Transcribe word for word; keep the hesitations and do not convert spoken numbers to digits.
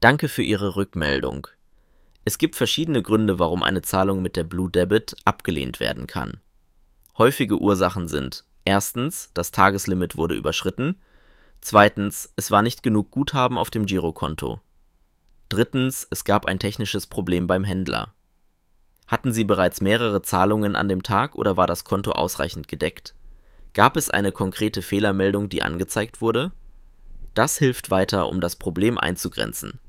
Danke für Ihre Rückmeldung. Es gibt verschiedene Gründe, warum eine Zahlung mit der Blue Debit abgelehnt werden kann. Häufige Ursachen sind: Erstens, das Tageslimit wurde überschritten. Zweitens, es war nicht genug Guthaben auf dem Girokonto. Drittens, es gab ein technisches Problem beim Händler. Hatten Sie bereits mehrere Zahlungen an dem Tag oder war das Konto ausreichend gedeckt? Gab es eine konkrete Fehlermeldung, die angezeigt wurde? Das hilft weiter, um das Problem einzugrenzen.